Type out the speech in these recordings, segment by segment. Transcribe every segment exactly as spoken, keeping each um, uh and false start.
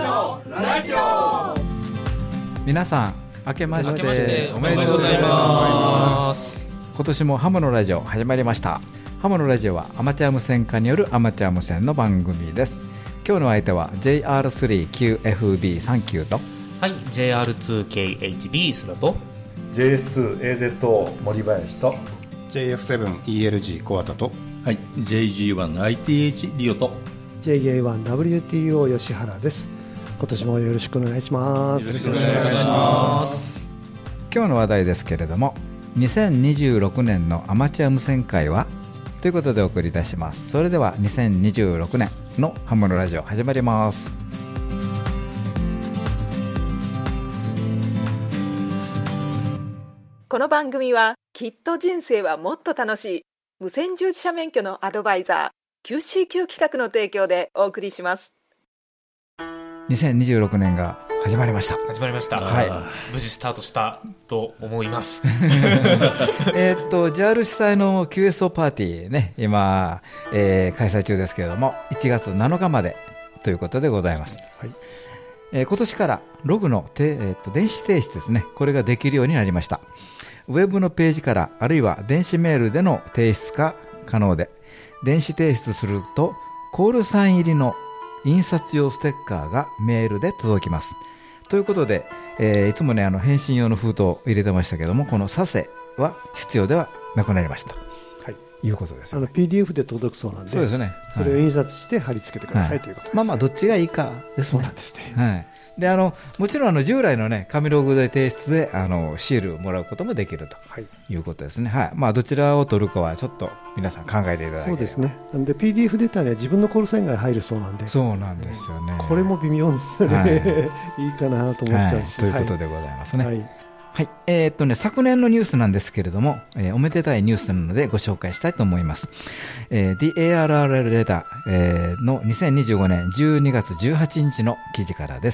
のラジオ。 皆さん明けましておめでとうございます。 今年もハムのラジオ始まりました。ハムのラジオはアマチュア無線化によるアマチュア無線の番組です。今日の相手は ジェイアールスリーキューエフビーさんじゅうきゅう とはい ジェイアールツーケーエイチビー 須田とジェイエスツーエーゼットオー 森林とジェイエフセブンイーエルジー 小畑とはい ジェイジーワンアイティーエイチ リオとジェイエーワンダブリューティーオー 吉原です。今年もよろしくお願いします。 よろしくお願いします。 今日の話題ですけれども、にせんにじゅうろくねんのアマチュア無線会はということでお送りいたします。それではにせんにじゅうろくねんのハムのラジオ始まります。 この番組はきっと人生はもっと楽しい無線従事者免許のアドバイザー キューシーキュー 企画の提供でお送りします。 にせんにじゅうろくねんが始まりました。 始まりました、はい、無事スタートしたと思いますえっと ジェイアール 主催の キューエスオー パーティーね、今、えー、開催中ですけれども、いちがつなのかまでということでございます、はい。えー、今年からログの、えー、と電子提出ですね、これができるようになりました。ウェブのページからあるいは電子メールでの提出が可能で、電子提出するとコールサイン入りの印刷用ステッカーがメールで届きますということで、えー、いつもねあの返信用の封筒を入れてましたけども、このサセは必要ではなくなりました、はい、いうことですよね。 あの ピーディーエフ で届くそうなんで、 そうですね、 それを印刷して貼り付けてください、はい、ということです。 まあまあどっちがいいかですね。 そうなんですね、 はい。であのもちろんあの従来の、ね、紙ログで提出であのシールをもらうこともできるということですね、はい。まあ、どちらを取るかはちょっと皆さん考えていただければ。 そうですね。なので ピーディーエフ データには自分のコールサインが入るそうなんで、 そうなんですよね。 これも微妙ですよね、はい、いいかなと思っちゃうし、 はい、ということでございますね、 はいはい。えーっとね、昨年のニュースなんですけれども、えー、おめでたいニュースなのでご紹介したいと思います。えー、The エーアールアールエル レター、えー、のにせんにじゅうごねんじゅうにがつじゅうはちにちの記事からです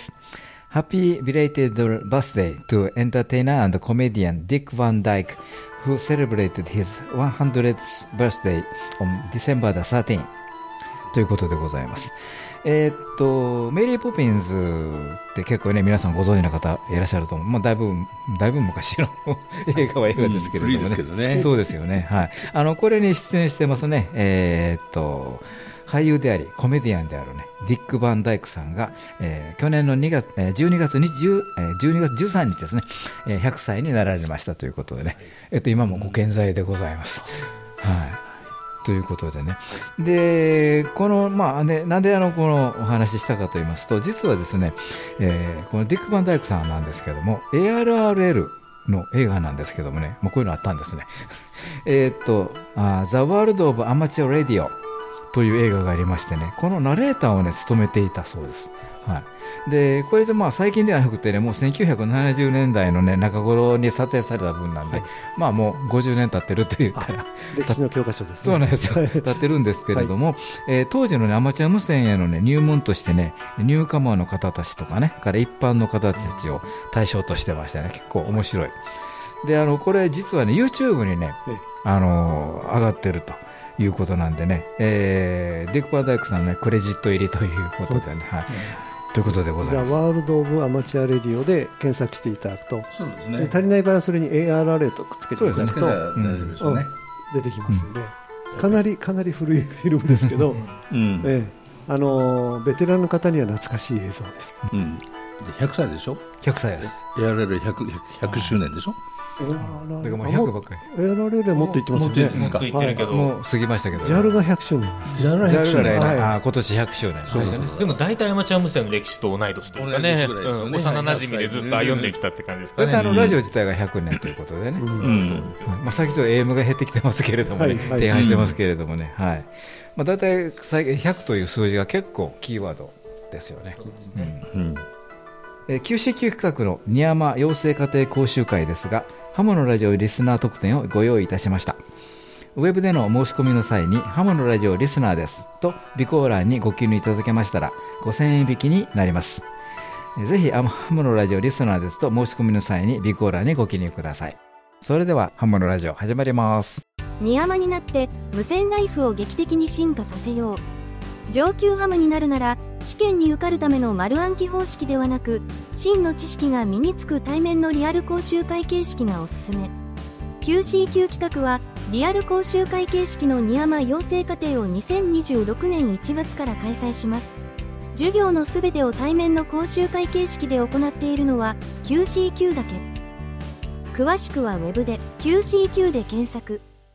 。Happy belated birthday to entertainer and comedian Dick Van Dyke, who celebrated his one hundredth birthday on December the thirteenth ということでございます。えー、っとメリー・ポピンズって結構ね皆さんご存知の方いらっしゃると思う、まあ、だいぶだいぶ昔の映画は映画ですけれども ね,、うん、ですけどねそうですよね、はい、あのこれに出演してますね。えー、っと俳優でありコメディアンである、ね、ディック・バンダイクさんが、えー、去年のにがつ、えー、じゅうにがつにじゅう、えー、じゅうにがつじゅうさんにちですね、えー、ひゃくさいになられましたということでね、えっと、今もご健在でございます、はいということでね、でこの、まあね、なんであのこのお話ししたかと言いますと、実はですね、えー、このディック・バンダイクさんなんですけども エーアールアールエル の映画なんですけどもね、もうこういうのあったんですねえっとあ The World of Amateur Radio という映画がありましてね、このナレーターをね務めていたそうです、はい、でこれでまあ最近ではなくてね、もうせんきゅうひゃくななじゅうねんだいの、ね、中頃に撮影された分なんで、はい、まあもうごじゅうねん経ってると言ったら歴史の教科書ですね。 そうなんですよ経ってるんですけれども、はい、えー、当時の、ね、アマチュア無線への、ね、入門としてね、ニューカマーの方たちとかねから一般の方たちを対象としてましたね。結構面白いで、あのこれ実はね YouTube にね、あのー、上がってるということなんでね、えー、ディック・バンダイクさんの、ね、クレジット入りということでね、はい、ということでございます。 ザ・ワールド・オブ・アマチュア・レディオで検索していただくと、 そうですね、 で足りない場合はそれに エーアールアールエー とくっつけていただくと、 うんうん、 出てきますので、うん、かなりかなり古いフィルムですけど、うんえーあのー、ベテランの方には懐かしい映像です、 うん、でひゃくさいでしょ。 ひゃくさいです。 エーアールエルひゃく, ひゃくしゅうねんでしょ。 だからもうひゃくばっかり。 エーアールアールエル はもっと言ってますよね。 もっと言ってるけど、はい、 もう過ぎましたけど、ね、 ジャル がひゃくしゅうねんです。 ジャルがひゃくしゅうねん、 はい、あ今年ひゃくしゅうねん、 そうそうそう。でも大体アマチュア無線の歴史と同い年というかね、うん、幼なじみでずっと歩んできたって感じですかね。 あのラジオ自体がひゃくねんということでね、うんうん、そうですよ、まあ、最近ちょっと エーエム が減ってきてますけれどもね、はいはい、低配してますけれどもね、うん、はい、まあ、大体ひゃくという数字が結構キーワードですよね。そうですね、うんうんえー、キューシーキュー 企画の新山養成家庭講習会ですが、ハモのラジオリスナー特典をご用意いたしました。ウェブでの申し込みの際にハモのラジオリスナーですと備考欄にご記入いただけましたらごせんえん引きになります。ぜひハモのラジオリスナーですと申し込みの際に備考欄にご記入ください。それではハモのラジオ始まります。 ニヤマになって無線ライフを劇的に進化させよう。上級ハムになるなら試験に受かるための丸暗記方式ではなく、真の知識が身につく対面のリアル講習会形式がおすすめ。 キューシーキュー 企画はリアル講習会形式のニヤマ養成課程をにせんにじゅうろくねんいちがつから開催します。授業のすべてを対面の講習会形式で行っているのは キューシーキュー だけ。詳しくはウェブで キューシーキュー で検索。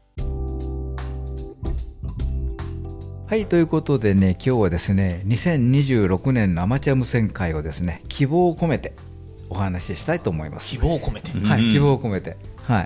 はい、ということでね、今日はですね、にせんにじゅうろくねんのアマチュア無線会をですね、希望を込めてお話ししたいと思います。 希望を込めて、 はい、希望を込めて、はい。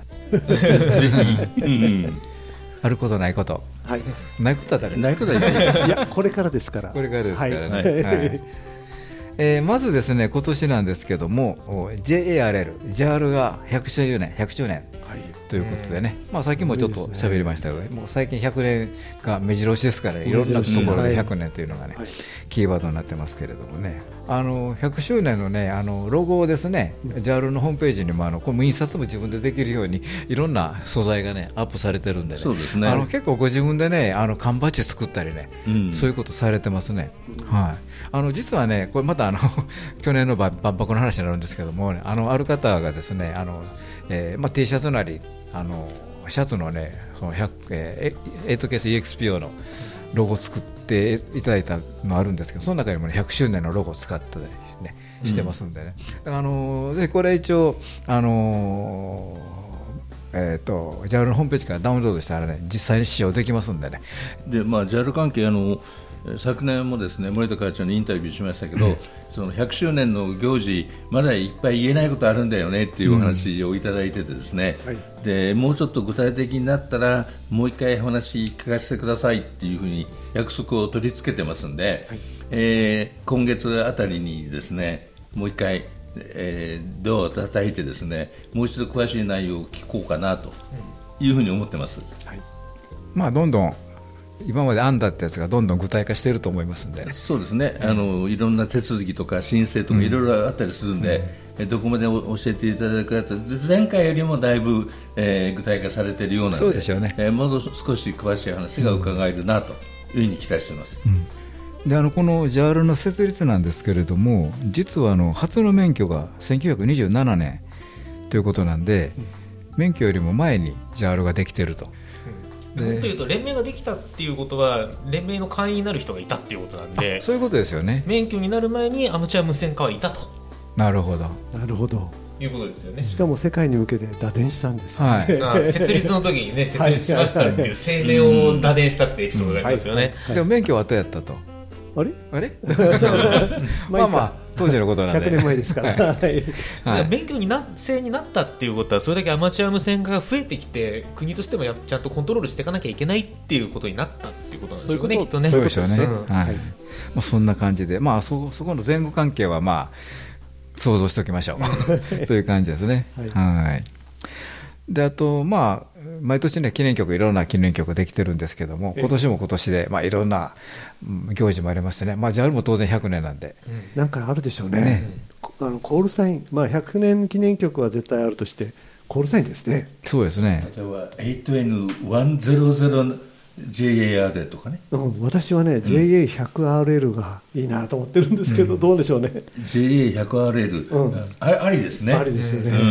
あることないこと、 はい、 ないことは誰ないことはないいや、これからですから、 これからですからね。はいはいはいえー、まずですね、今年なんですけども ジェイエーアールエル、ジャール がひゃくしゅうねん、ひゃくしゅうねんということでね、まあ、さっきもちょっと喋りましたけど、もう最近ひゃくねんが目白押しですから、いろんなところでひゃくねんというのがね、キーワードになってますけれどもね、あのひゃくしゅうねんのね、あのロゴをですね、ジャール のホームページにもあのこれ印刷も自分でできるようにいろんな素材がねアップされてるんでね、 そうですね、 あの結構ご自分でね、あの缶バッジ作ったりね、うん、そういうことされてますね。はい、あの実はね、これまたあの去年の万博の話になるんですけども、ね、あのある方がですね、あの、えーまあ、T シャツなりあのシャツのね、そのえー、エイトケース イーエックスピーオー のロゴを作っていただいたのあるんですけど、その中にも、ね、ひゃくしゅうねんのロゴを使ったり、ね、してますんでね、うん、あのぜひこれ一応あのーえー、と ジャール のホームページからダウンロードしたらね、実際に使用できますんでね。 で、まあ、ジャール 関係あの昨年もですね、森田会長にインタビューしましたけど、うん、そのひゃくしゅうねんの行事、まだいっぱい言えないことあるんだよねっていうお話をいただいててですね、うんはい、でもうちょっと具体的になったらもう一回お話聞かせてくださいっていうふうに約束を取り付けてますんで、はいえー、今月あたりにですね、もう一回、えー、ドアを叩いてですね、もう一度詳しい内容を聞こうかなというふうに思ってます。はい、 まあ、どんどん今まで編んだってやつがどんどん具体化していると思いますんで、 そうですね、あのいろんな手続きとか申請とかいろいろあったりするんで、うん、どこまで教えていただくやつ、前回よりもだいぶ、えー、具体化されているようなので、 そうでしょうね、 えー、もう少し詳しい話が伺えるなというふうに期待しています。 うんであのこの ジャール の設立なんですけれども、実はあの初の免許がせんきゅうひゃくにじゅうななねんということなんで、うん、免許よりも前に ジャール ができていると。 もっと言うと連盟ができたっていうことは連盟の会員になる人がいたっていうことなんで、 そういうことですよね。 免許になる前にアマチュア無線化はいたと。 なるほどなるほどいうことですよね。 しかも世界に向けて打電したんですよね、 はい、設立の時にね、設立しましたっていう声明を打電したってエピソードがありますよね。 でも免許は後やったと。 あれあれまあまあ当時のことなんでひゃくねんまえですから、はいはい、免許にな制になったっていうことは、それだけアマチュア無線化が増えてきて、国としてもやちゃんとコントロールしていかなきゃいけないっていうことになったっていうことなんでしょうね、きっとね。 そうでしょうね、うんはいまあ、そんな感じで、まあ、そ, そこの前後関係はまあ想像しておきましょうという感じですね。はいはいであと、まあ、毎年、ね、記念曲いろんな記念曲できてるんですけども、今年も今年で、まあ、いろんな行事もありましてね、まあ、ジャール も当然ひゃくねんなんで、 うん、なんかあるでしょうね、ねあのコールサイン、まあ、ひゃくねん記念曲は絶対あるとしてコールサインですね。 そうですね。 例えば エイトエヌワンゼロゼロジェイエーアールエル とかね、 うん、私はね、うん、ジェイエーひゃくアールエル がいいなと思ってるんですけど、うん、どうでしょうね。 ジェイエーひゃくアールエル、うん、あ, ありですね。 ありですよね、うん、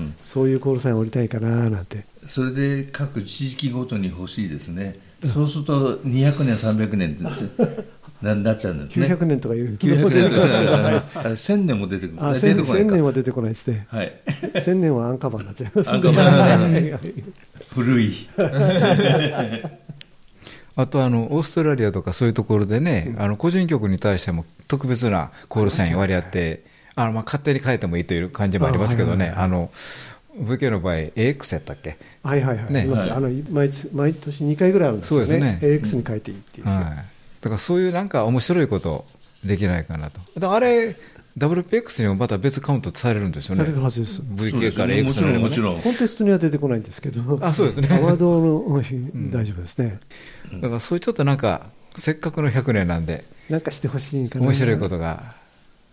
そういうコールサインを折りたいかななんて。 それで各地域ごとに欲しいですね、うん、そうするとにひゃくねんさんびゃくねんってなっちゃうんですね。 きゅうひゃくねんとかいうきゅうひゃくねんとかせんねんも出てくる。 あ、せんねんは出てこないですね、 はい、 せんねんはアンカバーになっちゃいますアンカバーね古いあとあのオーストラリアとかそういうところでね、うん、あの個人局に対しても特別なコールサイン割り当て、あのまあ勝手に変えてもいいという感じもありますけどね、あの ブイケー の場合 エーエックス やったっけ。 はいはいはい、ね、はい、あの 毎, 毎年にかいぐらいあるんですよ ね, そうですね エーエックス に変えていいっていう、うんはい、 だからそういうなんか面白いことできないかなと。だからあれ ダブリューピーエックス にもまた別カウントされるんですよね。 されるはずです。 ブイケー から エーエックス の、ね、 もちろんもちろんコンテストには出てこないんですけど、 あそうですね、 アワードの、うん、大丈夫ですね。 だからそういうちょっとなんかせっかくのひゃくねんなんでなんかしてほしいかな、 面白いことが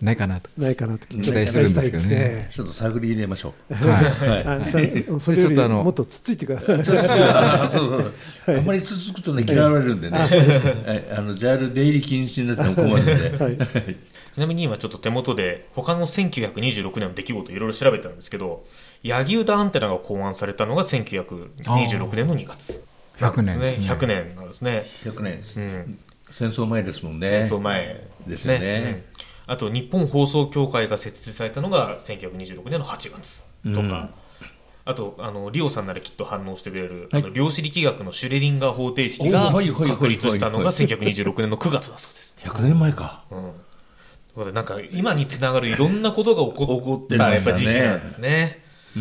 ないかなとないかなと期待してるんですけどね。 ちょっと探り入れましょう。 はいはい、それよりもっとつっついてください。 あんまりつつくとね嫌われるんでね、あのジャール出入り禁止になっても困るんで、はい、 ちなみに今ちょっと手元で他のせんきゅうひゃくにじゅうろくねんの出来事いろいろ調べてたんですけど、ヤギウダアンテナが考案されたのがせんきゅうひゃくにじゅうろくねんのにがつひゃくねんですね。 ひゃくねんなんですね。 ひゃくねんです、うん、戦争前ですもんね。 戦争前ですね。 ね、うん、あと日本放送協会が設立されたのがせんきゅうひゃくにじゅうろくねんのはちがつとか、うん、あとあのリオさんならきっと反応してくれる、はい、あの量子力学のシュレディンガー方程式が確立したのがせんきゅうひゃくにじゅうろくねんのくがつだそうです。 ひゃくねんまえか、 うん、なんか今につながるいろんなことが起こったやっぱ時期なんですね。 うん、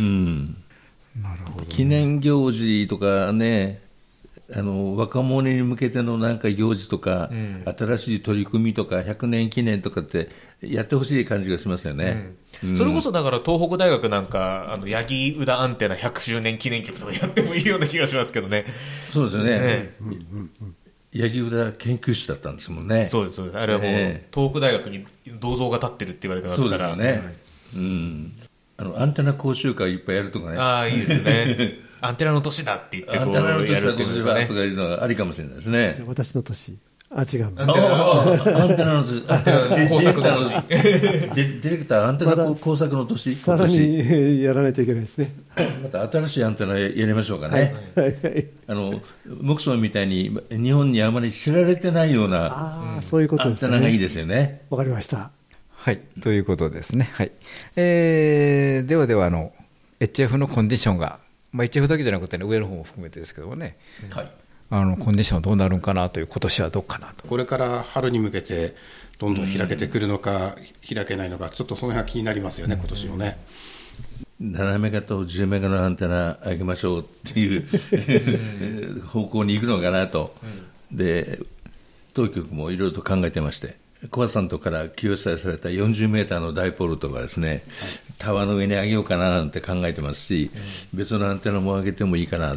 なるほどね。記念行事とかね、あの若者に向けてのなんか行事とか、うん、新しい取り組みとかひゃくねん記念とかってやってほしい感じがしますよね、 うんうん、それこそだから東北大学なんかあのヤギウダアンテナひゃくしゅうねん記念曲とかやってもいいような気がしますけどね。 そうですよね、ね、うんうんうん、ヤギウダ研究室だったんですもんね。 そうですそうです。あれはもう、えー、東北大学に銅像が立ってるって言われてますから。 そうですよね、うん、あのアンテナ講習会いっぱいやるとかね。 ああいいですねアンテナの年だって言ってこうアンテナの年だ今年はとかいうのがありかもしれないですね。 じゃあ私の年、あ違うアンテナの年、アンテナの工作の年ディレクターアンテナ工作の年、 さらにやらないといけないですね。 また新しいアンテナやりましょうかね、はいはいはい、あのモクソンみたいに日本にあまり知られてないようなあ、うん、そういうことですね。 アンテナがいいですよね。 わかりました。 はい、ということですね、はい。えー、ではではあの エイチエフ のコンディションが、まあ、エイチエフ だけじゃなくて、ね、上の方も含めてですけどもね、はい、あのコンディションどうなるんかなという、今年はどうかなと。 これから春に向けてどんどん開けてくるのか、うん、開けないのか、ちょっとその辺は気になりますよね、うん、今年もね。 ななメガとじゅうメガのアンテナ上げましょうっていう方向に行くのかなと、うん、で当局もいろいろと考えてまして、コアさんとから供載されたよんじゅうメーターのダイポールとかですね、はい、タワーの上に上げようかななんて考えてますし、うん、別のアンテナも上げてもいいかなって、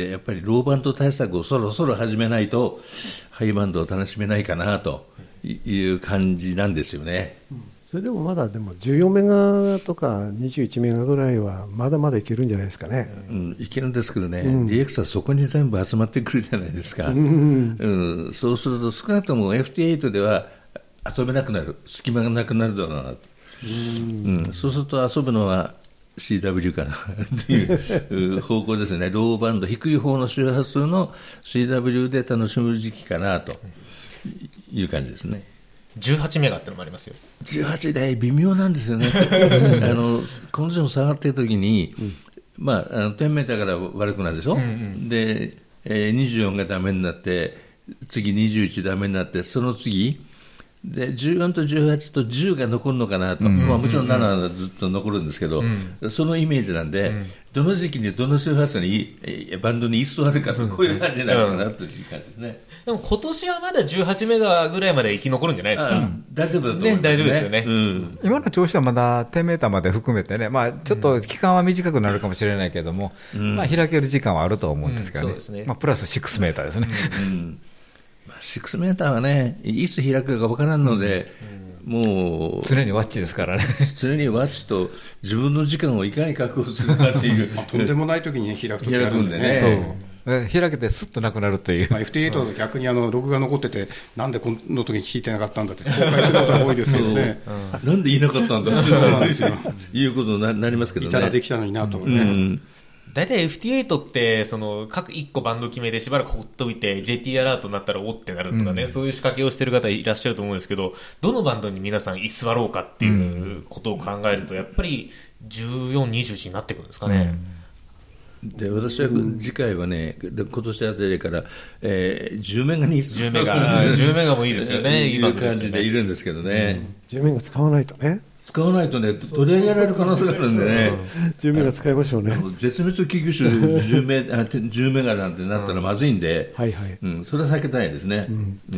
やっぱりローバンド対策をそろそろ始めないとハイバンドを楽しめないかなという感じなんですよね、うん、 それでもまだでもじゅうよんメガとかにじゅういちメガぐらいはまだまだいけるんじゃないですかね、 うん、いけるんですけどね、うん、ディーエックス はそこに全部集まってくるじゃないですか、うんうん、そうすると少なくとも エフティーエイト では遊べなくなる、隙間がなくなるだろうな、うんうん、そうすると遊ぶのは シーダブリュー かなという方向ですね。ローバンド、低い方の周波数の シーダブリュー で楽しむ時期かなという感じですね。 じゅうはちメガってのもありますよ。 じゅうはちで微妙なんですよねあのコンディション下がっているときに、うん、まあ、あのじゅうメーターから悪くなるでしょ、うんうん、で、えー、にじゅうよんがダメになって、次にじゅういちダメになって、その次でじゅうよんとじゅうはちとじゅうが残るのかなと、うんうんうん、まあ、もちろんななはずっと残るんですけど、うん、そのイメージなんで、うん、どの時期にどの周波数にバンドに一層あるかと、こういう感じになるかなという感じですね、 うん、でも今年はまだじゅうはちメガぐらいまで生き残るんじゃないですか。 大丈夫だと思いますね。 大丈夫ですよね、 うん、今の調子はまだじゅうメーターまで含めてね、まあ、ちょっと期間は短くなるかもしれないけども、うん、まあ、開ける時間はあると思うんですけどね、うん、そうですね、まあ、プラスろくメーターですね、うんうん、 ろくメーターはね、いつ開くか分からんので、うん、もう常にワッチですからね常にワッチと自分の時間をいかに確保するかっていうとんでもない時に開く時あるんでね、 そう開けてスッとなくなるという、 まあ、エフティーエイト の逆にあのログが残ってて、なんでこの時に聞いてなかったんだって公開することが多いですけどねうん、なんで言いなかったんだそうなんですよいうことに な, なりますけどね。 いたらできたのになとね、うんうん、 だいたい エフティーエイト ってその各いっこバンド決めでしばらくほっといて ジェーティー アラートになったらおってなるとかね、うん、そういう仕掛けをしてる方いらっしゃると思うんですけど、どのバンドに皆さん居座ろうかっていうことを考えるとやっぱりじゅうよん、にじゅういちになってくるんですかね、 うん、で私は次回はね、今年あたりから、えー、じゅうメガにじゅうメガじゅうメガもいいですよね今いう感じでいるんですけどね、うん、 じゅうメガ使わないとね使わないとね、取り上げられる可能性があるんでね、 じゅうメガ使いましょうね。 絶滅危惧種じゅうメガなんてなったらまずいんで、 はいはい、 うん、それは避けたいですね、うんうん、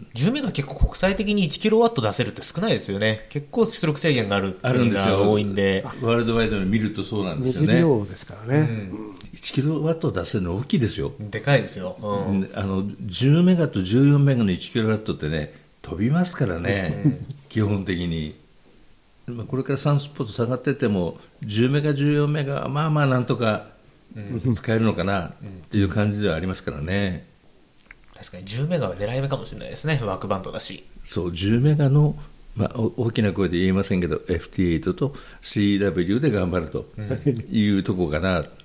じゅうメガ結構国際的にいちキロワット出せるって少ないですよね。結構出力制限があるあるんですよ、 多いんで、 ワールドワイドに見るとそうなんですよね。 二次利用ですからね、うん、 いちキロワット出せるの大きいですよ。 でかいですよ、うん、 あのじゅうメガとじゅうよんメガのいちキロワットってね飛びますからね、うん、基本的にこれからサンスポット下がっててもじゅうメガじゅうよんメガまあまあなんとか使えるのかなっていう感じではありますからね。 確かにじゅうメガは狙い目かもしれないですね。ワークバンドだし。 そうじゅうメガの、まあ、大きな声で言えませんけど エフティーエイト と シーダブリュー で頑張るというところかな、うん、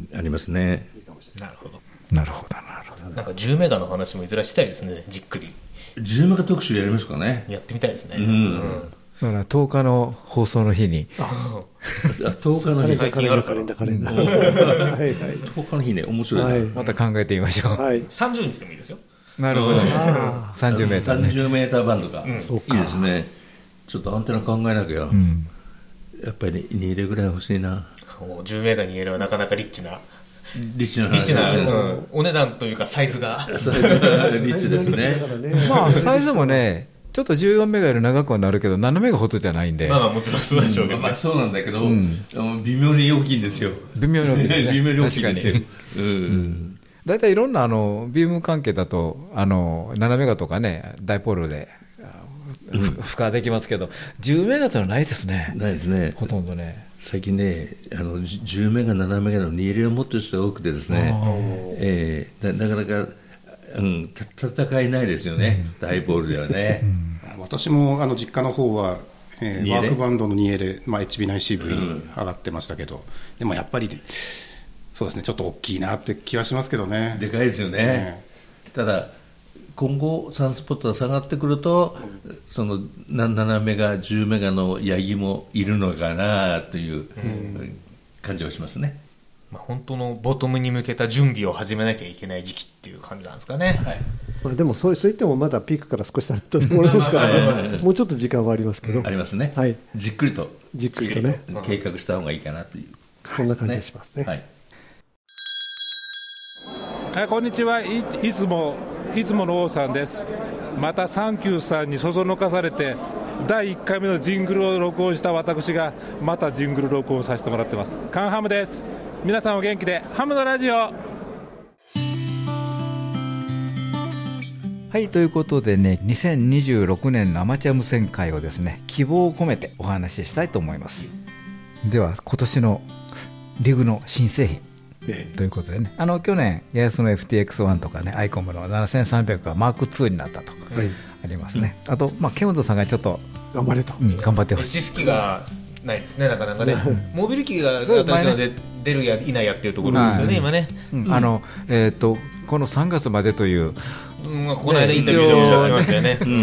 ありますね。 なるほどなるほどなるほど。 なんかじゅうメガの話もいずれしたいですね。じっくりじゅうメガ特集やりますかね。 やってみたいですね、 うんうん、 だからとおかの放送の日にあとおかの日カレンダーカレンダーカレンダーはい、はい、 とおかの日ね面白い、 はい、 また考えてみましょう、 はい、 さんじゅうにちでもいいですよ。 なるほど、さんじゅうメーター、ね、 さんじゅうメーターバンドか、うん、いいですね。ちょっとアンテナ考えなきゃ、うん、やっぱり、ね、にエルぐらい欲しいな。 じゅうメーターにエルはなかなかリッチなリッチなリッチな、うん、お値段というかサイズがリッチですね。 まあサイズもねちょっとじゅうよんメガより長くはなるけどななメガほどじゃないんで、 まあまあもちろんそうでしょうけど、ね、 まあそうなんだけど、うん、微妙に大きいんですよ。 微妙に大きいですね。 微妙に大きいんですよ。 だいたいいろんなあのビーム関係だとあのななメガとかねダイポールで付加できますけど、じゅうメガというのはないですね。 ないですね。 ほとんどね。 最近ねあのじゅうメガななメガのにエルを持ってる人が多くてですね、えー、な, なかなか、うん、戦いないですよね、うん、ダイポールではね、 うん、私もあの実家の方は、えー、ワークバンドのにエル、まあ、エイチビーナインシーブイ 上がってましたけど、うん、でもやっぱりそうですねちょっと大きいなって気はしますけどね。 でかいですよね、うん、ただ今後サンスポットが下がってくると、うん、そのななメガじゅうメガのヤギもいるのかなという感じがしますね、 まあ、本当のボトムに向けた準備を始めなきゃいけない時期っていう感じなんですかね、はい。 まあ、でもそう言ってもまだピークから少し経ったところですから、ね、もうちょっと時間はありますけど、うん、 ありますね、はい、じっくりとじっくりとね計画した方がいいかなという、 そんな感じがしますね、はい。 はい、こんにちは。 い, いつもいつもの王さんです。またサンキューさんにそそのかされてだいいっかいめのジングルを録音した私がまたジングル録音させてもらってます。カンハムです。皆さんお元気で。ハムのラジオ。はい、ということでねにせんにじゅうろくねんのアマチュア無線会をですね希望を込めてお話ししたいと思います。では今年のリグの新製品ということでね、あの去年ヤヤスの エフティーエックスワン とかねアイコムのななせんさんびゃくがマークツーになったと、はい、ありますね、うん、あと、まあ、ケウンドさんがちょっと頑張れと、 うん、頑張ってほしい。 エッチエフ機がないですね、なかなかねモビリ機が新しいので出るやいないやっていうところですよね、今ね、 うん、あのえー、とこのさんがつまでという、 うん、この間インタビューでおっしゃってましたよね、うん、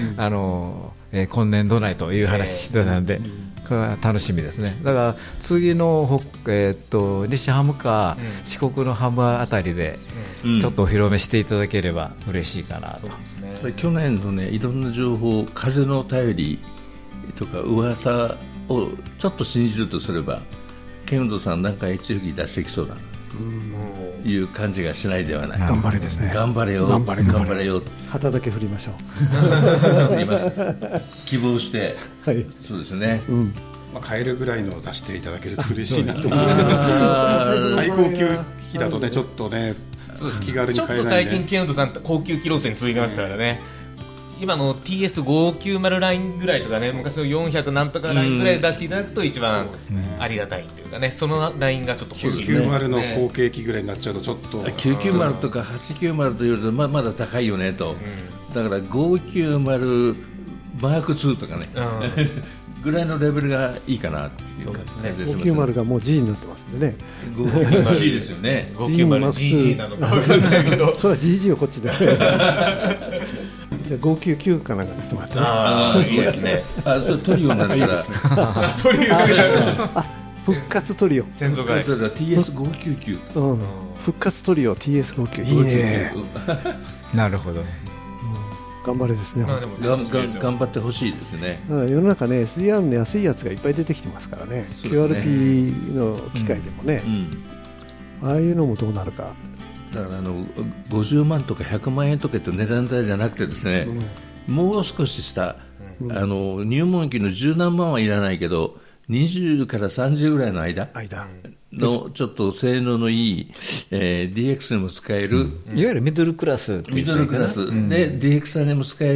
あのえー、今年度内という話してたんで、えー楽しみですね。だから次の、えー、っと西ハムか、うん、四国のハムあたりでちょっとお披露目していただければ嬉しいかなと、 うん、去年のねいろんな情報、風の便りとか噂をちょっと信じるとすればケウンドさんなんか エイチエフ 機出してきそうだという感じがしないではない。 頑張れですね。 頑張れよ頑張れ頑張れよ。 旗だけ振りましょう。振ります。希望して、はい、そうですね、うん、 まあ、買えるぐらいのを出していただけると嬉しいなと思うんですけど最高級機だとねちょっとね気軽に買えないね。 ちょっと最近ケウンドさん高級機路線続いてましたからね、今の ティーエスごひゃくきゅうじゅうラインぐらいとかね、昔のよんひゃくなんとかラインぐらい出していただくと一番ありがたいというかね、そのラインがちょっと欲しい、ね、 きゅうひゃくきゅうじゅうの後継機ぐらいになっちゃうとちょっときゅうひゃくきゅうじゅうとかはちひゃくきゅうじゅうというと ま, まだ高いよねと、うん、だからごひゃくきゅうじゅうマークツーとかね、うん、ぐらいのレベルがいいかなっていう感じですね。 ごひゃくきゅうじゅうがもう G になってますんでね。 ごひゃくきゅうじゅう G ですよね。 ごひゃくきゅうじゅう ジージー なのか分かんないけどそれは ジージー をこっちでじゃあごひゃくきゅうじゅうきゅうかなんかにしてもらってね。 ああいいですね。 あそれトリオになるからトリオになる復活トリオ先祖返りティーエスごひゃくきゅうじゅうきゅう、うん、 復活トリオ ティーエスごひゃくきゅう いいねなるほど、 頑張れですね。 がが頑張ってほしいですね。 世の中ね エスディーアール の安いやつがいっぱい出てきてますからね。 キューアールピー の機械でもね、うんうん、ああいうのもどうなるか。 だからあのごじゅうまんとかひゃくまんえんとかって値段帯じゃなくてですね、うん、もう少しした、うん、あの入門機の十何万はいらないけどにじゅうからさんじゅうぐらいの 間, 間のちょっと性能のいい、えー、ディーエックス にも使える、うん、 いわゆるミドルクラスっていうミドルクラス、うん、で ディーエックス にも使えると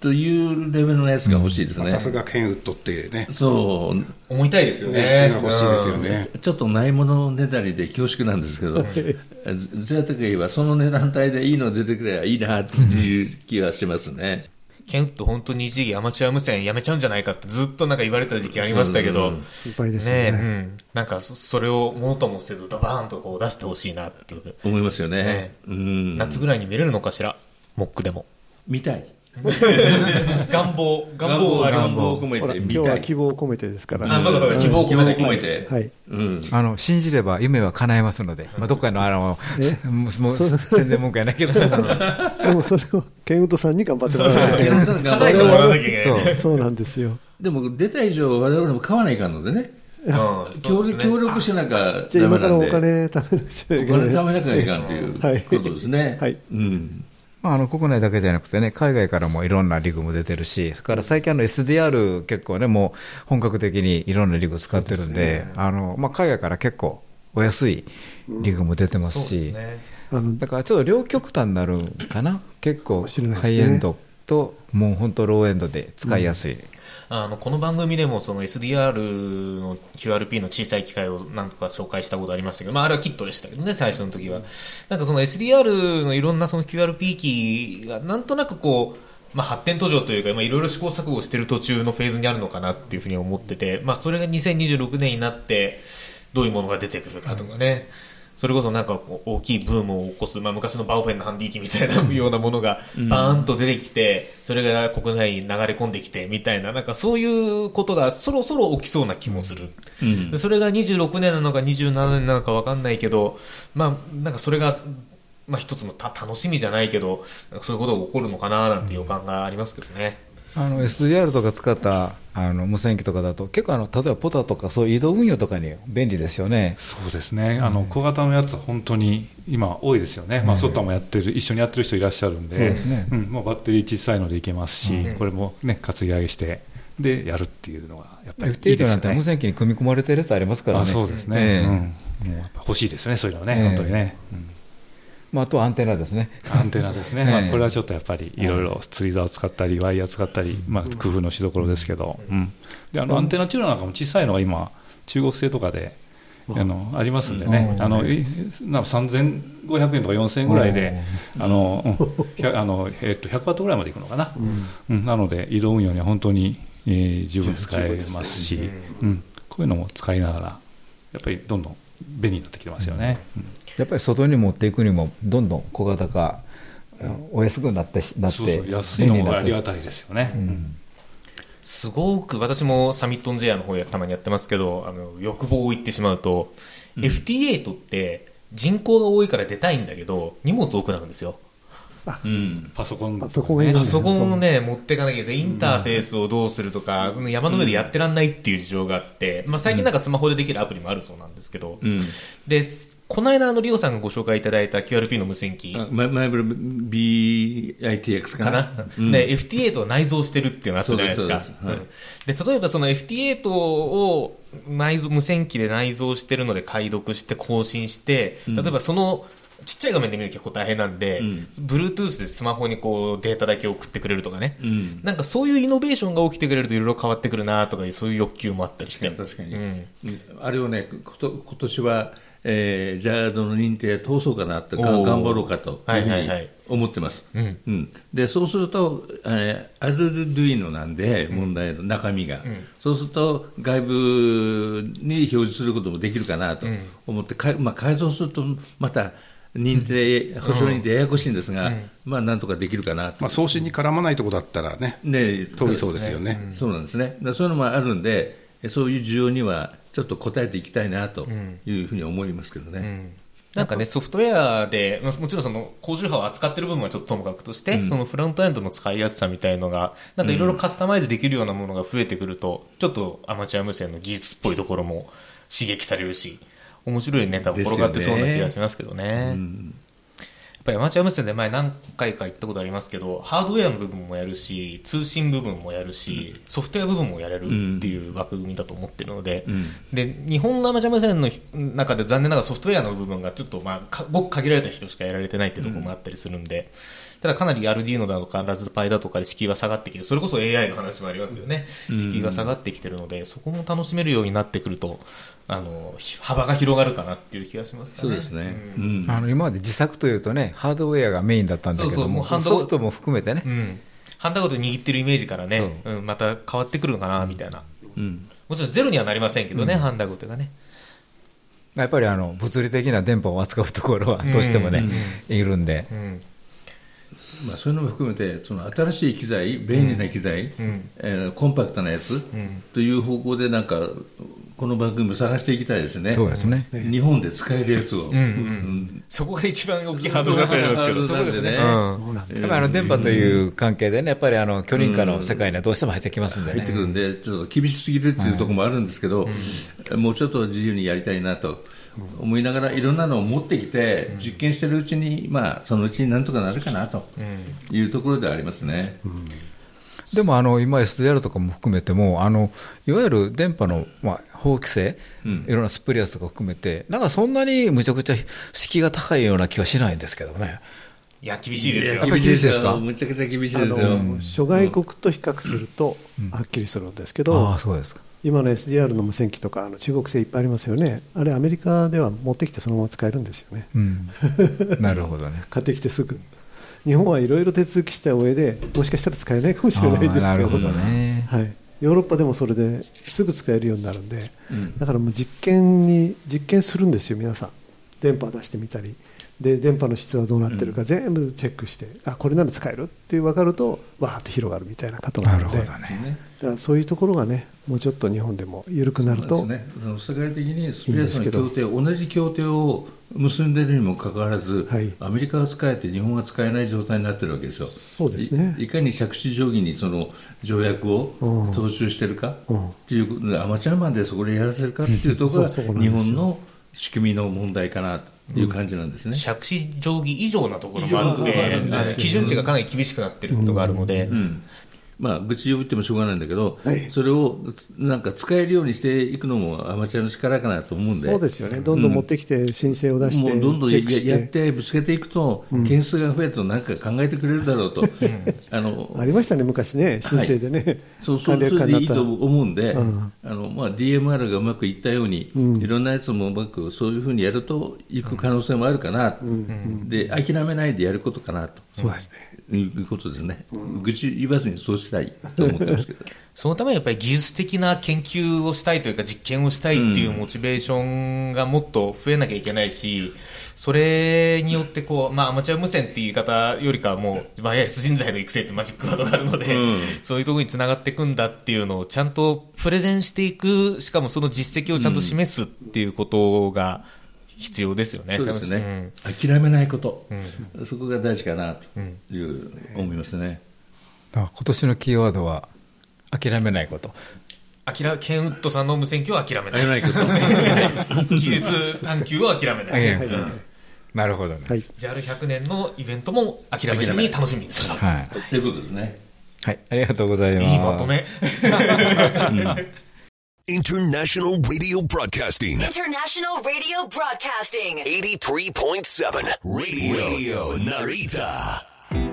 というレベルのやつが欲しいですね。 さすがケンウッドってね、 そう思いたいですよね。 欲しいですよね。 ちょっとないものねだりで恐縮なんですけど贅沢言えばその値段帯でいいの出てくればいいなという気はしますね。 ケンウッド本当に一時期アマチュア無線やめちゃうんじゃないかってずっとなんか言われた時期ありましたけど、 心配ですよね。 ね、うん、なんかそれをものともせずドバーンとこう出してほしいなっていう思いますよね。ね、 うん、夏ぐらいに見れるのかしら、モックでも見たい願望願望はあります。 願望を込めて見たい。 今日は希望を込めてですから、 ね、あ、そうかそうか、希望を込めて込めて、 はい、 うん、あの信じれば夢は叶えますので、まあ、どっかのあのもう宣伝文句やないけどでもそれをケンウッドさんに頑張ってもらわないと叶えてもらわなきゃいけない。 そうそうなんですよ。 でも出た以上我々も買わないかんのでね、うん、協, ね協力しなきゃダメなんで、 じゃあ今からお金貯めなきゃいけない、 お金貯めなきゃいかんということですね。はい、うん、 あの国内だけじゃなくてね、海外からもいろんなリグも出てるし、それから最近あの エスディーアール 結構ね、もう本格的にいろんなリグ使ってるんで、ね、あのまあ、海外から結構お安いリグも出てますし、うん、ね、あのだからちょっと両極端になるかな、結構ハイエンドともう本当ローエンドで使いやすい、うん、 あのこの番組でもその エスディーアール の キューアールピー の小さい機械を何とか紹介したことありましたけど、まあ、あれはキットでしたけどね、最初の時は。なんかその エスディーアール のいろんなその キューアールピー 機がなんとなくこう、まあ、発展途上というか、いろいろ試行錯誤している途中のフェーズにあるのかなっていうふうに思ってて、まあ、それがにせんにじゅうろくねんになってどういうものが出てくるかとかね、それこそなんかこう大きいブームを起こす、まあ、昔のバウフェンのハンディ機みたいなようなものがバーンと出てきて、それが国内に流れ込んできてみたいな、なんかそういうことがそろそろ起きそうな気もする、うん、それがにじゅうろくねんなのかにじゅうななねんなのか分かんないけど、まあ、なんかそれが、まあ、一つのた楽しみじゃないけど、そういうことが起こるのかななんて予感がありますけどね。 あの エスディーアール とか使ったあの無線機とかだと結構あの例えばポタとかそういう移動運用とかに便利ですよね。 そうですね、あの小型のやつは本当に今多いですよね、うん、まあ、ソタもやってる、一緒にやってる人いらっしゃるんで、そうですね、うん、もうバッテリー小さいのでいけますし、うん、これも、ね、担ぎ上げしてでやるっていうのがやっぱりいいですよね。エフティーエイト なんて無線機に組み込まれてるやつありますからね。あ、そうですね、えーうん、もうやっぱ欲しいですよね、そういうのはね、えー、本当にね、うん、 まあ、あとはアンテナですね。 アンテナですね、まあ、これはちょっとやっぱりいろいろ釣り竿を使ったりワイヤー使ったり、まあ、工夫のしどころですけど、うん、であのアンテナチューナーなんかも小さいのが今中国製とかであのありますんでね、あのなんかさんぜんごひゃくえんとかよんせんえんぐらいであの、あのえっとひゃくワットぐらいまでいくのかな、うん、なので移動運用には本当に、えー、十分使えますし、うん、こういうのも使いながらやっぱりどんどん便利になってきてますよね、うん、 やっぱり外に持っていくにもどんどん小型化、うん、お安くなってなってそうそう安いのもありがたいですよね、うん、 すごく私もサミットオンジェアの方でたまにやってますけど、あの欲望を言ってしまうと、うん、エフティーエイト って人口が多いから出たいんだけど荷物多くなるんですよ。 うん、パソコン、 パソコン、ね、パソコンをね持っていかなきゃいけない、インターフェースをどうするとか、うん、その山の上でやってらんないっていう事情があって、まあ、最近なんかスマホでできるアプリもあるそうなんですけど、うん、でこの間あのリオさんがご紹介いただいた キューアールピー の無線機、 マイブル ビーアイティーエックス かな、かな、 うん、で エフティーエイト を内蔵してるっていうのがあったじゃないですか。で、はい、で例えばその エフティーエイト を内蔵無線機で内蔵してるので解読して更新して、例えばそのちっちゃい画面で見ると結構大変なんで、うん、Bluetooth でスマホにこうデータだけ送ってくれるとかね、うん、なんかそういうイノベーションが起きてくれるといろいろ変わってくるなとかいうそういう欲求もあったりして、 確かに、うん、あれをね今年は、えー、ジャイアードの認定通そうかなって頑張ろうかというふうに思ってます、うんうん、でそうすると、えー、アルルドゥイノなんで問題の中身が、うん、そうすると外部に表示することもできるかなと思って、かまあ、改造するとまた認定、保証認定ややこしいんですが、うん、まあなんとかできるかなと、 まあ、送信に絡まないところだったらね、ね通りそうですよね。 そうなんですね。だそういうのもあるんで、そういう需要にはちょっと応えていきたいなというふうに思いますけどね。うんうん、 なんかね、ソフトウェアでもちろんその高周波を扱っている部分はちょっとともかくとして、うん、そのフロントエンドの使いやすさみたいのがなんかいろいろカスタマイズできるようなものが増えてくると、ちょっとアマチュア無線の技術っぽいところも刺激されるし、面白いネタを転がってそうな気がしますけどね。やっぱりアマチュア無線で前何回か行ったことありますけど、ハードウェアの部分もやるし、通信部分もやるし、ソフトウェア部分もやれるっていう枠組みだと思ってるので、うん、で日本のアマチュア無線の中で残念ながらソフトウェアの部分がちょっとまあごく限られた人しかやられてないってところもあったりするんで、 ただかなりアルディーノだとかラズパイだとかで敷居が下がってきて、それこそ エーアイ の話もありますよね、敷居が下がってきてるので、そこも楽しめるようになってくると、あの幅が広がるかなっていう気がしますかね。 そうですね、 うん、あの今まで自作というとね、ハードウェアがメインだったんだけども、そうそう、もうハンドソフトも含めてね、うん、 ハンダごと握ってるイメージからね、うん、また変わってくるのかなみたいな、うん、もちろんゼロにはなりませんけどね、うん、ハンダごとがね、 やっぱりあの物理的な電波を扱うところはどうしてもね、うんうん、いるんで、うんまあ、そういうのも含めてその新しい機材、便利な機材、うんえー、コンパクトなやつ、うん、という方向でなんかこの番組も探していきたいですね。 そうですね、 日本で使えるやつを、うんうんうん、 そこが一番大きいハードルだと思いますけど、 そうですね、 うん、あの電波という関係でね、やっぱりあの許認可の世界にはどうしても入ってきますんでね、 入ってくるんでちょっと厳しすぎるっていうところもあるんですけど、はいうん、もうちょっと自由にやりたいなと思いながらいろんなのを持ってきて実験してるうちに、まあ、そのうちになんとかなるかなというところではありますね、うん、 でもあの今 エスディーアール とかも含めてもあのいわゆる電波の、まあ、法規制、うん、いろんなスプリアスとか含めてなんかそんなにむちゃくちゃ敷居が高いような気はしないんですけどね。 いや厳しいですよ。 やっぱり厳しいですか。むちゃくちゃ厳しいですよ。 諸外国と比較するとはっきりするんですけど、 うんうん、あそうですか。 今の エスディーアール の無線機とかあの中国製いっぱいありますよね。あれアメリカでは持ってきてそのまま使えるんですよね、 うん、なるほどね。 買ってきてすぐ。日本はいろいろ手続きした上でもしかしたら使えないかもしれないですけど、 なるほどね、 はい、ヨーロッパでもそれですぐ使えるようになるんで、うん、だからもう実験に実験するんですよ皆さん。電波出してみたりで電波の質はどうなってるか全部チェックして、うん、あこれなら使えるって分かるとわーっと広がるみたいなことがあるので、なるほどね。だからそういうところがねもうちょっと日本でも緩くなるといいんですけど、 世界的にスペースの協定同じ協定を結んでいるにもかかわらず、はい、アメリカが使えて日本が使えない状態になっているわけですよ。 そうですね。 い, いかに杓子定規にその条約を踏襲しているかっていうことで、アマチュアマンでそこでやらせるかっていうところが日本の仕組みの問題かなという感じなんですね。 杓子定規以上なところもあるので、基準値がかなり厳しくなっていることがあるので、うんうんまあ、愚痴を言ってもしょうがないんだけど、はい、それをなんか使えるようにしていくのもアマチュアの力かなと思うんで、 そうですよね。どんどん持ってきて申請を出して、 うん、もうどんどん や, やってぶつけていくと、うん、件数が増えると何か考えてくれるだろうと、うん、 あのありましたね昔ね、申請でね、はい、 そうそうそれでいいと思うんで、うんあのまあ、ディーエムアール がうまくいったように、うん、いろんなやつもうまくそういうふうにやるといく可能性もあるかな、うん、で諦めないでやることかなと、 そうですね、 いうことですね、うん、愚痴言わずにそうしたいと思ってますけどそのためにやっぱり技術的な研究をしたいというか実験をしたいっていうモチベーションがもっと増えなきゃいけないし、それによってこう、まあ、アマチュア無線っていう言い方よりかはもう、まあ、いわゆる人材の育成ってマジックワードがあるので、うん、そういうところにつながっていくんだっていうのをちゃんとプレゼンしていく、しかもその実績をちゃんと示すっていうことが必要ですよね。 そうですね、うん、諦めないこと、うん、そこが大事かなという、うん、思いますね。 今年のキーワードは諦めないこと。 諦ケンウッドさんの無線機を諦めない。技術探求を諦めない。はいうん、 なるほどね。はい、 ジャールひゃく 年のイベントも諦めずに楽しみにすると。 はい。ということですね。 はい、ありがとうございます。 いいまとめ。 International Radio Broadcasting. International Radio Broadcasting. eighty-three point seven Radio Narita.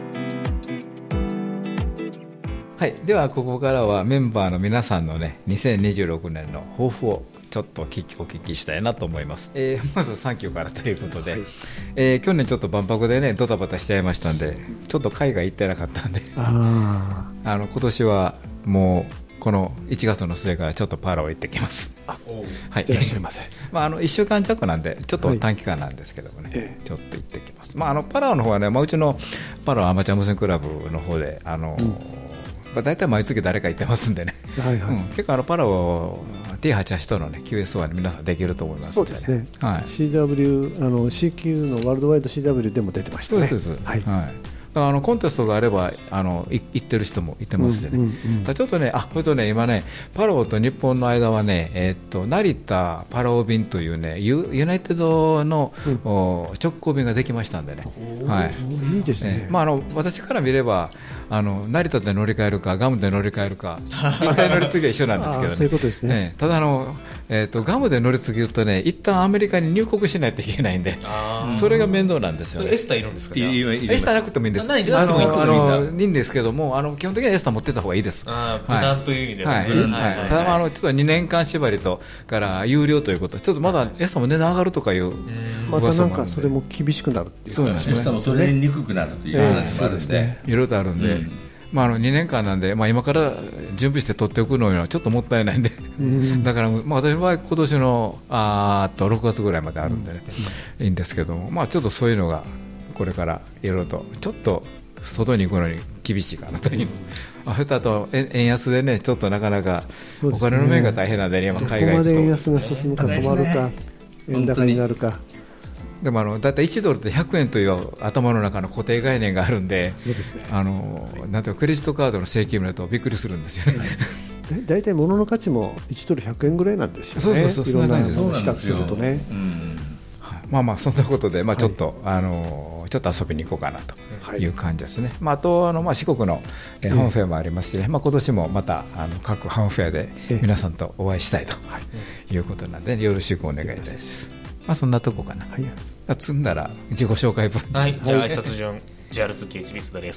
はい、ではここからはメンバーの皆さんのねにせんにじゅうろくねんの抱負をちょっとお聞き、お聞きしたいなと思います、えー、まずサンキューからということで、はいえー、去年ちょっと万博でねドタバタしちゃいましたんでちょっと海外行ってなかったんでああの今年はもうこのいちがつの末からちょっとパラオ行ってきます。 あ、はい、いらっしゃいませ。 まあ、あのいっしゅうかん弱なんでちょっと短期間なんですけどもね、はい、ちょっと行ってきます。まあ、あのパラオの方はね、まあ、うちのパラオアマチュア無線クラブの方であの、うんまあ、大体毎月誰か行ってますんでね、はいはいうん、結構あのパラオ ティーはちじゅうはち との、ね、キューエスワン で皆さんできると思いますので、ね、 そうですね、はい、シーダブリュー あの シーキュー のワールドワイド シーダブリュー でも出てましたね。 そうですそうです、はいはいあのコンテストがあればあのい行ってる人もいてますしね、うんうんうん、ちょっとね、あ、それとね、今ね、パラオと日本の間はね、えー、っと成田パラオ便というね、ユ, ユナイテッドの、うん、直行便ができましたんでね、はい、 いいですね。 えーまあ、あの私から見ればあの成田で乗り換えるかガムで乗り換えるか一回乗り継ぎは一緒なんですけどね。 そういうことですね。 えー、ただあの、えー、っとガムで乗り継ぎるとね、一旦アメリカに入国しないといけないんで、それが面倒なんですよね。 エスタいるんですか？ エスタなくてもいいんですです。 何であってもいいあのいいんですけども、あの基本的にはエスタ持ってた方がいいです。 あ無難という意味では、 はいはいはい、ただあのちょっとにねんかん縛りとから有料ということ、ちょっとまだエスタも値段上がるとかいうまたなんかそれも厳しくなるっていう、 そうなんですね。 エスタも取りにくくなるという話もあるんで、 いろいろとあるんで。まあ、あのにねんかんなんで、まあ、今から準備して取っておくのはちょっともったいないんで、うん、だから、まあ、私の場合今年のあとろくがつぐらいまであるんで、ねうん、いいんですけども、まあ、ちょっとそういうのがこれからいろいろとちょっと外に行くのに厳しいかなという、あそれとあと円安でねちょっとなかなかお金の面が大変なんで、ね、今海外行くとどこまで円安が進むか止まるか、円高になるか。 でもあのだいたいいちドルってひゃくえんという頭の中の固定概念があるんで、 そうですね、 あのなんていうかクレジットカードの請求見るとびっくりするんですよね。 だいたい物の価値もいちドルひゃくえんぐらいなんですよね。 そうそうそう、 いろんなのを比較するとね。 まあまあそんなことで、まあ、ちょっと、はい、あのちょっと遊びに行こうかなという感じですね。はい、まあ、あとあの、まあ、四国の、えー、ハンフェアもありますし、ね、まあ、今年もまたあの各ハンフェアで皆さんとお会いしたいということなので、よろしくお願いいたします。まあ、そんなとこかな。はい、積んだら自己紹介文。 はい、じゃあ挨拶順、ジェイアールツーケーエイチビー 須田です。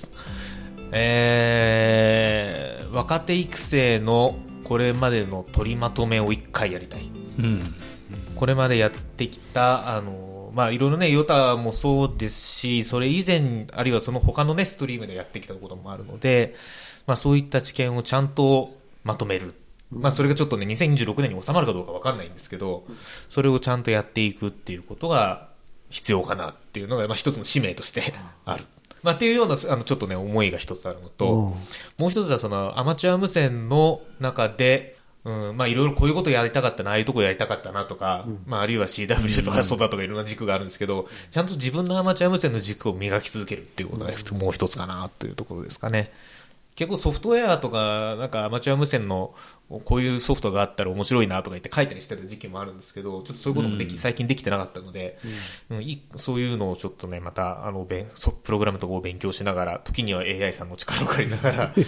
えー、若手育成のこれまでの取りまとめを一回やりたい。うん、これまでやってきたあの、まあ、いろいろね、ヨタもそうですし、それ以前あるいはその他のねストリームでやってきたこともあるので、まあ、そういった知見をちゃんとまとめる。まあ、それがちょっとねにせんにじゅうろくねんに収まるかどうか分かんないんですけど、それをちゃんとやっていくっていうことが必要かなっていうのが、まあ、一つの使命としてある、まあ、っていうようなあのちょっとね思いが一つあるのと、もう一つはそのアマチュア無線の中で、うん、まあいろいろこういうことやりたかったな、ああいうとこやりたかったなとか、うん、まあ、あるいは シーダブリュー とかソダとかいろんな軸があるんですけど、ちゃんと自分のアマチュア無線の軸を磨き続けるっていうことがもう一つかなというところですかね。結構ソフトウェアとか、なんかアマチュア無線のこういうソフトがあったら面白いなとか言って書いたりしてた時期もあるんですけど、ちょっとそういうこともでき、うん、最近できてなかったので、うんうん、そういうのをちょっとね、またあのプログラムとかを勉強しながら、時には エーアイ さんの力を借りながら、うん、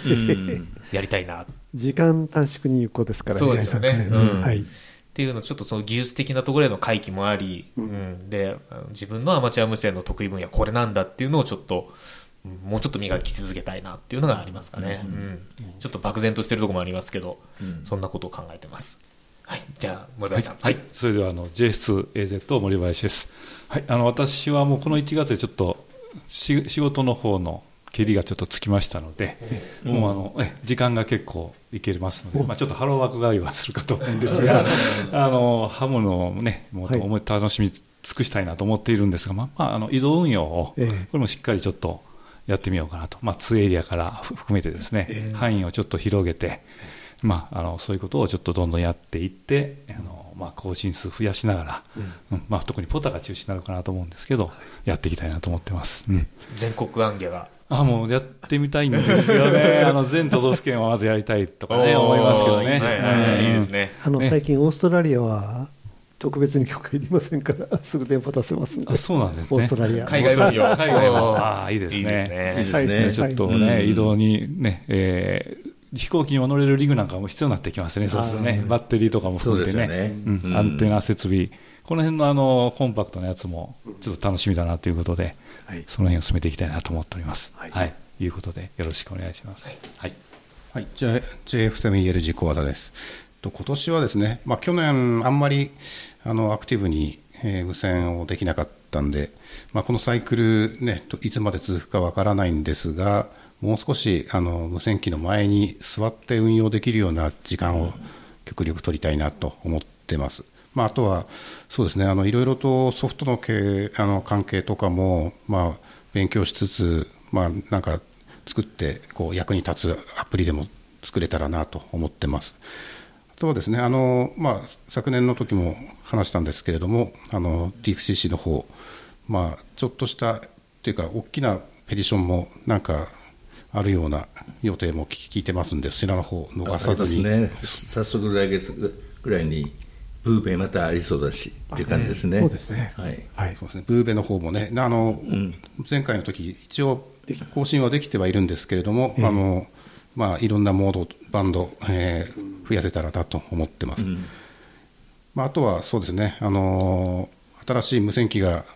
やりたいな。 時間短縮に有効ですから、 そうですよね。 エーアイ さんからね、うん、はい。 っていうのちょっとその技術的なところへの回帰もあり、うんうん、で自分のアマチュア無線の得意分野これなんだっていうのをちょっともうちょっと磨き続けたいなっていうのがありますかね、うんうん、ちょっと漠然としてるところもありますけど、うん、そんなことを考えてます。はい、じゃあ森林さん、 はいはい、それではあの ジェイエスツーエーゼット 森林です。はい、あの私はもうこのいちがつでちょっと仕事の方の蹴りがちょっとつきましたので、うん、もうあのえ時間が結構いけますので、まあ、ちょっとハローワーク外はするかと思うんですがあのハムのねもう思い楽しみ尽くしたいなと思っているんですが、まあまあ、あの移動運用をこれもしっかりちょっとやってみようかなと、まあ、ツーエリアから含めてですね、えー、範囲をちょっと広げて、まあ、あのそういうことをちょっとどんどんやっていってあの、まあ、更新数増やしながら、うんうんまあ、特にポタが中心になるかなと思うんですけど、やっていきたいなと思ってます、うん、 全国アンギャがあもうやってみたいんですよねあの全都道府県はまずやりたいとかね思いますけどね、 はいはいはい、いいですね。 あの最近オーストラリアは特別に許可いりませんからすぐ電波出せますんで。 あそうなんですね。 オーストラリア海外運用海外はあいいですね。いいですね。いいですね、はい、ちょっとね、はい、移動にね、えー、飛行機にも乗れるリグなんかも必要になってきますね。そうするとねバッテリーとかも含めて ね, ね、うんうん、アンテナ設備この辺のあのコンパクトなやつもちょっと楽しみだなということで、はい、その辺を進めていきたいなと思っております。はい、はい、いうことでよろしくお願いします。はい、はいはい、じゃあ ジェイエフ セブンイーエルジー 小和田です。今年はですね、まあ、去年あんまりあのアクティブに、えー、無線をできなかったんで、まあ、このサイクル、ね、いつまで続くかわからないんですが、もう少しあの無線機の前に座って運用できるような時間を極力取りたいなと思ってます。まあ、あとはそうですね、あのいろいろとソフトの系あの関係とかも、まあ、勉強しつつ、まあ、なんか作ってこう役に立つアプリでも作れたらなと思ってます。あとはですね、あの、まあ、昨年の時も話したんですけれども、あの ディーエックスシーシー の方、まあ、ちょっとしたっていうか大きなペディションもなんかあるような予定も聞いてますんで、そちらの方逃さずに、 ね、早速来月ぐらいにブーベまたありそうだしっていう感じですね。 そうですね、 はいはい、そうですね、ブーベの方もね、あの、うん、前回の時一応更新はできてはいるんですけれども、えーあのまあ、いろんなモードバンド、えー、増やせたらなと思ってます。うん、まあ、あとはそうですね、あの新しい無線機が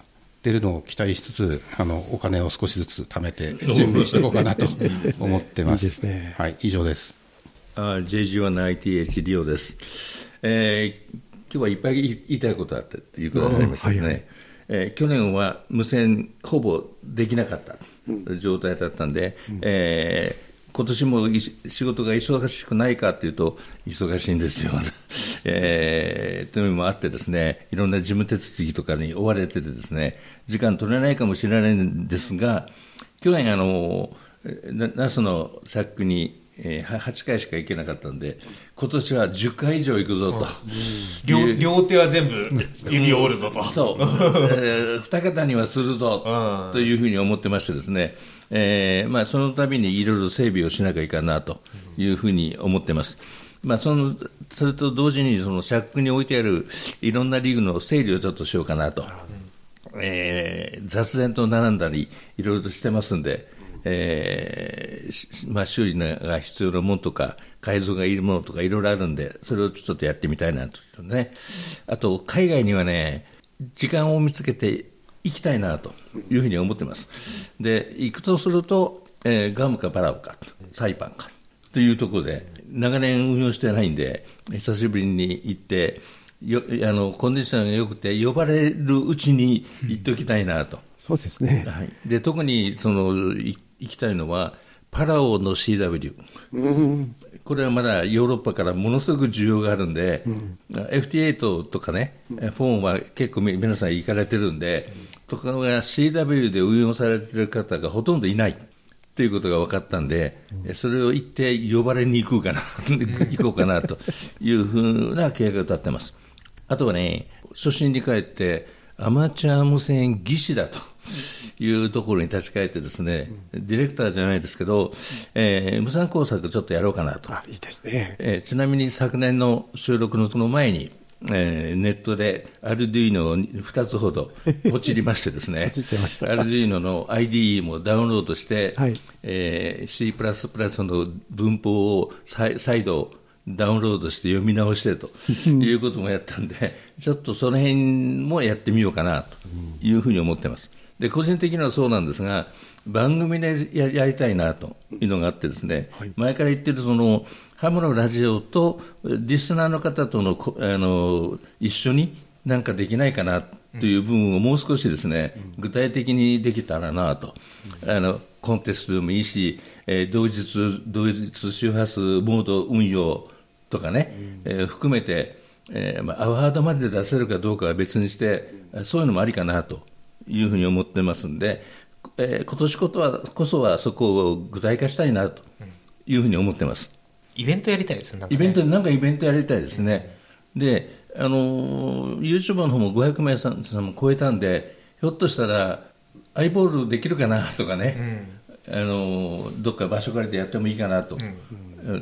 出るのを期待しつつ、あのお金を少しずつ貯めて準備していこうかなと思ってます。 いいですね。 はい、以上です。 あ ジェイジーワン の アイティーエイチ リオです。えー、今日はいっぱい言いたいことあってということになりましたですね。はいはい、えー、去年は無線ほぼできなかった状態だったんで、うん、えー今年も仕事が忙しくないかというと忙しいんですよ、えー、というのもあってですね、いろんな事務手続きとかに追われててですね、時間取れないかもしれないんですが、去年あのナスのサックにはちかいしか行けなかったんで、今年はじゅっかい以上行くぞと、うん、 両, 両手は全部指を折るぞと、うん、 そう、えー、に桁にはするぞというふうに思ってましてですね、えーまあ、そのたびにいろいろ整備をしなきゃいかんなというふうに思ってます。まあ、そのそれと同時にそのシャックに置いてあるいろんなリグの整理をちょっとしようかなと、えー、雑然と並んだりいろいろとしてますんで、えーまあ、修理が必要なものとか改造がいるものとかいろいろあるんで、それをちょっとやってみたいなと、ね、あと海外にはね時間を見つけて行きたいなというふうに思ってます。で行くとすると、えー、ガムかパラオかサイパンかというところで長年運用してないんで、久しぶりに行ってよあのコンディションが良くて呼ばれるうちに行っておきたいなと、うん、 そうですね、 はい、で特にその行きたいのはパラオの シーダブリュー、うん、これはまだヨーロッパからものすごく需要があるんで、うん、エフティーエイト とかね、うん、フォーンは結構皆さん行かれてるんで、うん、ところが シーダブリュー で運用されている方がほとんどいないということが分かったんで、うん、それを言って呼ばれに行こうかな行こうかなというふうな計画を立ってます。あとはね、初心に帰ってアマチュア無線技師だというところに立ち返ってですね、うん、ディレクターじゃないですけど、えー、無線工作ちょっとやろうかなと。 あ、いいですね。 えー、ちなみに昨年の収録のその前に、えー、ネットでアルデュイノをふたつほどポチりましてですねアルデュイノの アイディー もダウンロードして、はい、えー、C++ の文法を再度ダウンロードして読み直してということもやったんでちょっとその辺もやってみようかなというふうに思ってます。で個人的にはそうなんですが、番組で や, やりたいなというのがあってですね、はい、前から言ってるそのハムのラジオとリスナーの方と の, あの一緒になんかできないかなという部分をもう少しですね、うん、具体的にできたらなと、うん、あのコンテストでもいいし、えー、同日同日周波数モード運用とかね、うん、えー、含めて、えーまあ、アワードまで出せるかどうかは別にして、そういうのもありかなというふうに思ってますんで、えー、今年こそは、こそはそこを具体化したいなというふうに思ってます。 イベントやりたいですね。なんかね、 イベントなんかイベントやりたいですね。うん、で、あの YouTube の方もごひゃくめいさんも超えたんで、ひょっとしたらアイボールできるかなとかね、うん、あのどっか場所借りてやってもいいかなと、うん、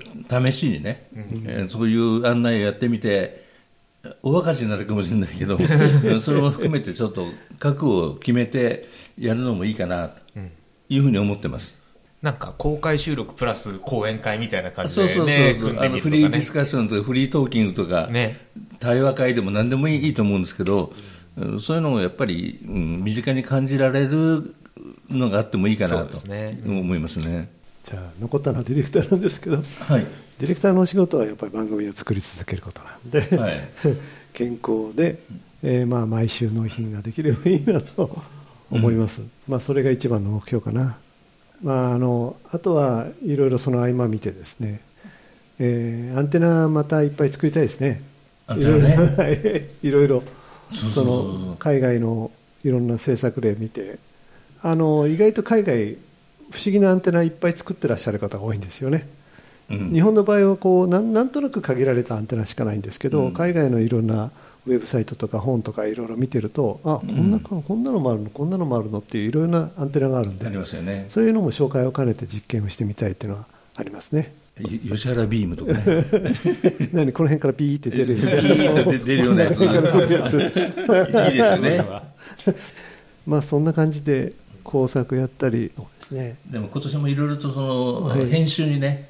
試しにね、うん、えー、そういう案内をやってみて、お若ちになるかもしれないけどそれも含めてちょっと覚悟を決めてやるのもいいかなというふうに思ってます。 なんか公開収録プラス講演会みたいな感じで、ね、そうそうそう、組んでみるとかね、 フリーディスカッションとかフリートーキングとか、ね、対話会でも何でもいいと思うんですけど、そういうのをやっぱり、うん、身近に感じられるのがあってもいいかなと思いますね。 じゃあ残ったのはディレクターなんですけど、 はい、 ディレクターのお仕事はやっぱり番組を作り続けることなんで、はい、健康で、えー、まあ毎週納品ができればいいなと思います、うん、まあ、それが一番の目標かな。まあ、あのあとはいろいろその合間見てですね、えー、アンテナまたいっぱい作りたいですね。 アンテナねいろいろその海外のいろんな政策例見て、あの意外と海外不思議なアンテナいっぱい作ってらっしゃる方が多いんですよね、うん、日本の場合はこう な, なんとなく限られたアンテナしかないんですけど、うん、海外のいろんなウェブサイトとか本とかいろいろ見てると、あ、こんな、うん、こんなのもあるのこんなのもあるのっていういろいろなアンテナがあるんで、 ありますよね、 そういうのも紹介を兼ねて実験をしてみたいっていうのはありますね。 吉原ビームとかね何この辺からビーって出るビーって出るようなやついいですねまあそんな感じで工作やったり、そうですね、 でも今年もいろいろとその、はい、編集にね、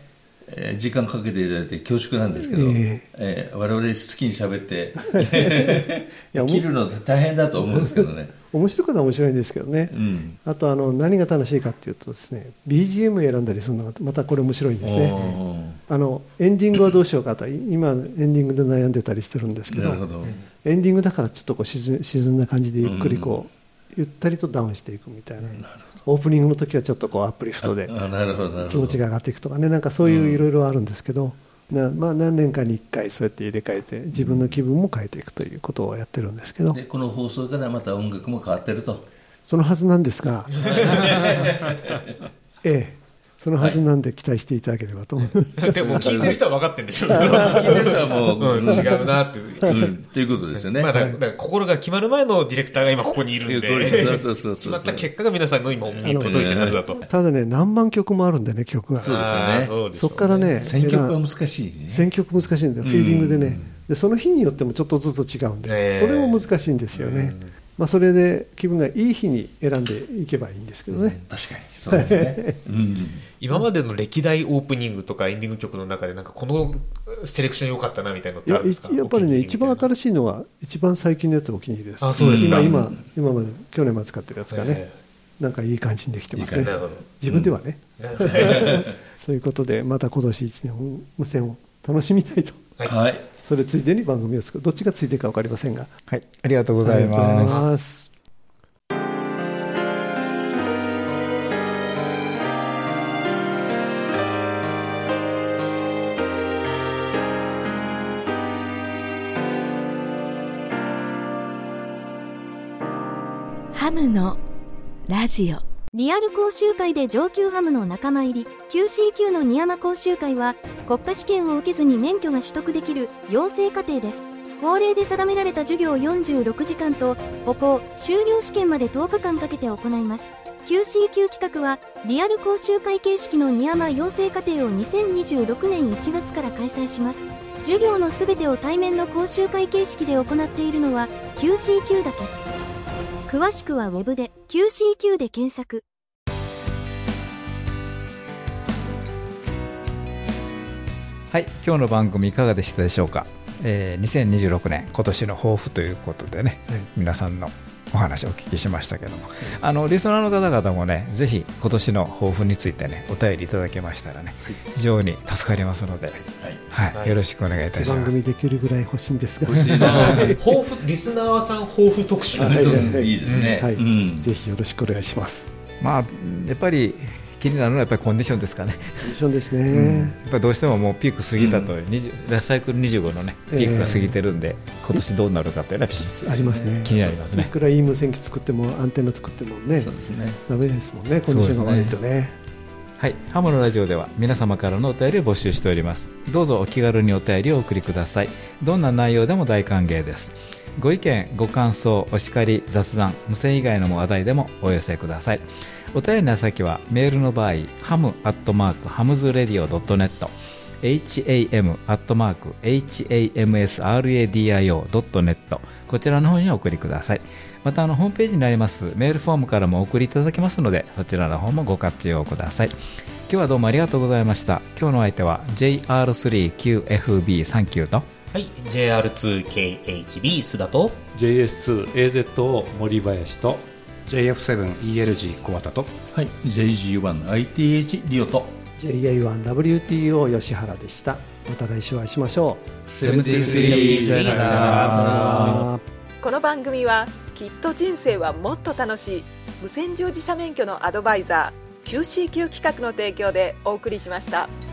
えー、時間かけていただいて恐縮なんですけど、えーえー、我々好きに喋っていや切るの大変だと思うんですけどね面白いことは面白いんですけどね、うん、あとあの何が楽しいかっていうとですね ビージーエム 選んだりするのがまたこれ面白いんですね。あのエンディングはどうしようかと今エンディングで悩んでたりしてるんですけ ど, どエンディングだからちょっとこう沈んだ感じでゆっくりこう、うん、ゆったりとダウンしていくみたいな、オープニングの時はちょっとこうアップリフトで気持ちが上がっていくとかね、なんかそういういろいろあるんですけど、なまあ、何年かにいっかいそうやって入れ替えて自分の気分も変えていくということをやってるんですけど、 でこの放送からまた音楽も変わってるとそのはずなんですがええそのはずなんで期待していただければと思います、 はい、でも聞いてる人は分かってるんでしょうけど聞いてる人はもう、うん、違うなっていう、うん、ということですよね、 まあ、だからだから心が決まる前のディレクターが今ここにいるんで決まった結果が皆さんの今耳に届いてるはずだと。 ただね何万曲もあるんでね曲がそうですよね。 そ, そっからね選曲は難しいね。 選曲難しいんでフィーリングでね、でその日によってもちょっとずつ違うんで、それも難しいんですよね。まあ、それで気分がいい日に選んでいけばいいんですけどね、 うん、確かにそうですね、うん、 今までの歴代オープニングとかエンディング曲の中でなんかこのセレクション良かったなみたいなのってあるんですか？ や, やっぱりね一番新しいのは一番最近のやつがお気に入りです。 あ、そうですか。 今, 今, 今まで去年まで使ってるやつがね、えー、なんかいい感じにできてますね。いい自分ではね、うん、そういうことでまた今年いちねん無線を楽しみたいと、 はい、 それついでに番組を作る、どっちがついていくか分かりませんが、 はい、ありがとうございます。 ハムのラジオ。 リアル講習会で上級ハムの仲間入り キューシーキュー のニヤマ講習会は国家試験を受けずに免許が取得できる養成課程です。法令で定められた授業よんじゅうろくじかんと歩行修了試験までとおかかんかけて行います。 キューシーキュー 企画はリアル講習会形式のニヤマ養成課程をにせんにじゅうろくねんいちがつから開催します。授業のすべてを対面の講習会形式で行っているのは キューシーキュー だけ。詳しくはウェブで キューシーキュー で検索。 はい、今日の番組いかがでしたでしょうか。えー、にせんにじゅうろくねん今年の抱負ということでね、はい、皆さんのお話をお聞きしましたけども、あのリスナーの方々もねぜひ今年の抱負についてねお便りいただけましたらね、はい、非常に助かりますので、はいはいはい、よろしくお願いいたします。 番組できるぐらい欲しいんですが抱負リスナーさん抱負特集、はいはいはい、いいですね、 はいうん、ぜひよろしくお願いします。 まあやっぱり気になるのはやっぱりコンディションですかね。 コンディションですね、うん、 やっぱりどうしてももうピーク過ぎたと、うん、ラサイクルにじゅうごのねピークが過ぎてるんで、えー、今年どうなるかというのはありますね。 気になりますね。 いくらいい無線機作ってもアンテナ作ってもね、そうですね、ダメですもんね、コンディションが悪いとね。 はい、ハムのラジオでは皆様からのお便りを募集しております。どうぞお気軽にお便りをお送りください。どんな内容でも大歓迎です。ご意見ご感想お叱り雑談無線以外の話題でもお寄せください。お便りの先はメールの場合ハムアットマークハムズレディオドットネット ham アットマーク hamsradio ドットネット こちらの方にお送りください。またあのホームページにありますメールフォームからもお送りいただけますのでそちらの方もご活用ください。今日はどうもありがとうございました。今日の相手は ジェイアールスリーキューエフビーさんきゅう とはい、ジェイアールツーケーエイチビー 須田とジェイエスツーエーゼットオー 森林とジェイエフセブンイーエルジー 小畑と、 はい、ジェイジーワンアイティーエイチ リオとジェイエーワンダブリューティーオー 吉原でした。また来週お会いしましょう。 セブンティースリーさよなら。 この番組はきっと人生はもっと楽しい無線乗自社免許のアドバイザー キューシーキュー 企画の提供でお送りしました。